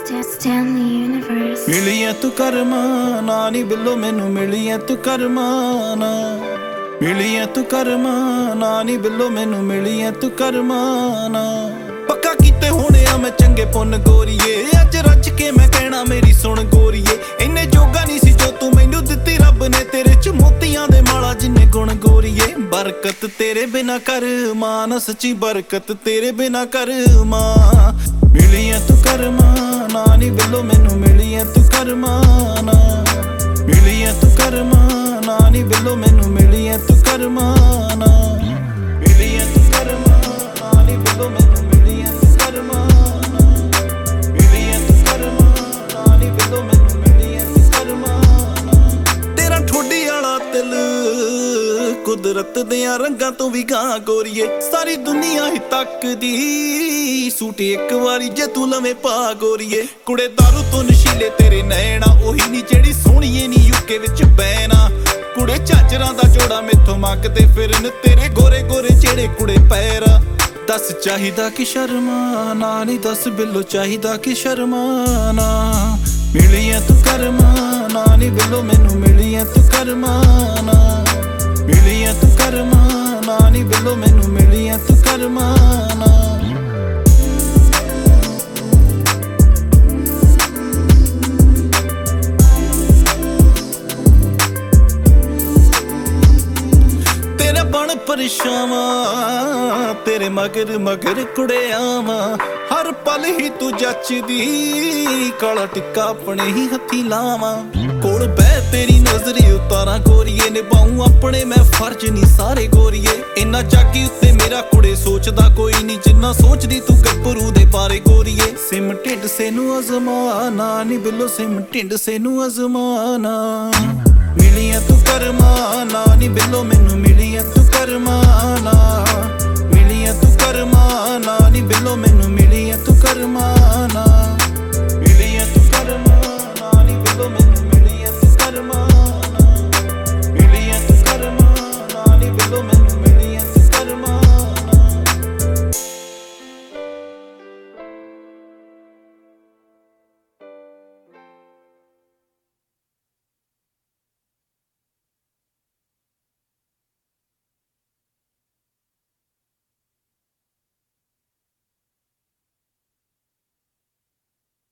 Stanley Universe। मिली है तू करमाना नी बिल्लो मैनू मिली है तू करमाना, मिली है तू करमाना नी बिल्लो मैनू मिली है तू करमाना। पक्का कीते होने आ मैं चंगे पुन गोरीए, अज रज के मैं कहना मेरी सुन गोरीए। इन्ने जोगा नहीं सी जो तू मैनू दित्ती रब ने, तेरे च मोतियां दे माला जिन्ने गुण गोरीए। बरकत तेरे बिना करमाना, सच्ची बरकत तेरे बिना करमाना। मिली है तू करमाना नी बिल्लो मैनू मिली है तू करमाना, मिली है तू करमाना नी बिल्लो मैनू मिली है तू करमाना, मिली है तू करमाना नी बिल्लो मैनू मिली है तू करमाना, मिली है तू करमाना नी बिल्लो मैनू मिली है तू करमाना। तेरा ठोडी वाला दिल कुदरत दियां रंगां तो भी गां गोरीए, सारी दुनिया ही तकदी सूट एक वारी जे तू लवे पा गोरीए। कुड़े दारू तो नशीले तेरे नैना, ओही नी जेड़ी सोहणीए नी यूके विच बैना। कुड़े झांजरां दा जोड़ा मेथों मंगदे फिरन तेरे गोरे गोरे जेड़े कुड़े पैरा। दस चाहिदा कि शर्माना नी, दस बिल्लो चाहिदा कि शर्माना। मिली है तू करमाना नी बिल्लो मैनू मिली है तू करमाना, मिली है तू करमाना नी बिल्लो मैनू मिली है तू करमाना। तेरे बन परछावां तेरे मगर मगर कुड़े आवां, हर पल ही तू जचदी काला टिक्का अपने ही हथी लावां। कोल बह तेरी नजर उतारा गोरीए, निभाऊं अपने मैं फर्ज नी सारे गोरीए। इन्ना जागी उत्ते मेरा कुड़े सोचदा कोई नी, जिन्ना सोचदी तू गब्बरू दे बारे गोरीए। सिम ढिड से नू अजमाना नी बिल्लो सिम ढिड से नू अजमाना।